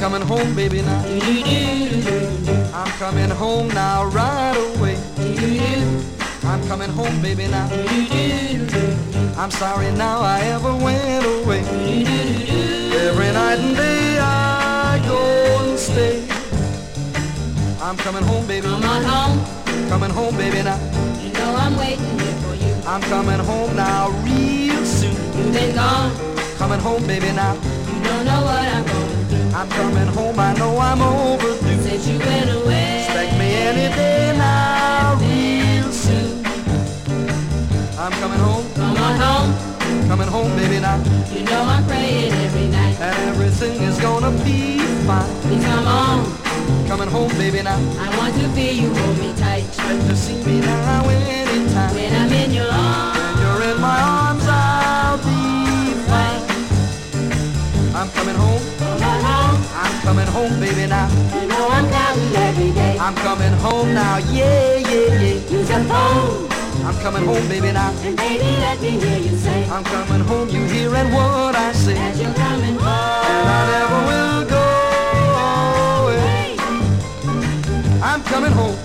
coming home, baby, now. I'm coming home now, right away. I'm coming home, baby, now. I'm sorry now I ever went away. Every night and day I go and stay. I'm coming home, baby. Come on home. Coming home, baby, now. You know I'm waiting here for you. I'm coming home now real soon. You've been gone. Coming home, baby, now. You don't know what I'm going through. I'm coming home, I know I'm overdue. Since you went away. Expect me any day now, real soon. I'm coming home. Come on home. Coming home, baby, now. You know I'm praying every night. And everything is gonna be fine. Please come on. Coming home, baby, now. I want to feel you hold me tight. Expect to see me now anytime. When I'm in your arms. When you're in my arms, I'll be fine. I'm coming home. Come on home. I'm coming home, baby, now. You know I'm counting every day. I'm coming home now, yeah, yeah, yeah. Use the phone. I'm coming home, baby, now. And baby, let me hear you say. I'm coming home, you hearing what I say. That you're coming home. And I never will go away. I'm coming home.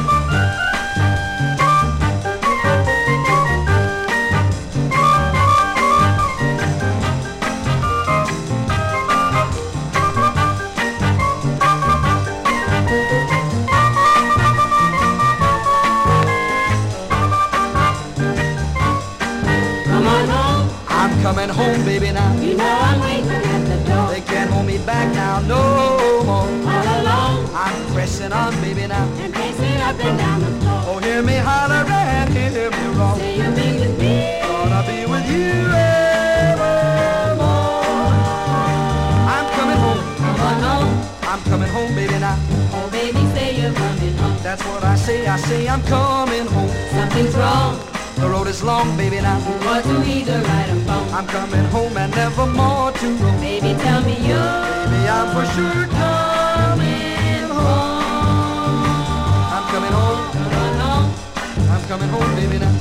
Coming home, baby, now. You know I'm waiting at the door. They can't hold me back now, no more. All alone. I'm pressing on, baby, now. And pacing up and down the floor. Oh, hear me holler and hear me roar. Say you'll be with me. Gonna be with you evermore. I'm coming home. Come on home. I'm coming home, baby, now. Oh, baby, say you're coming home. That's what I say I'm coming home. Something's wrong. The road is long, baby, now. You want to either ride or phone. I'm coming home and never more to roam. Baby, tell me you're. Baby, I'm for sure coming home. I'm coming home. Come on home. I'm coming home, baby, now.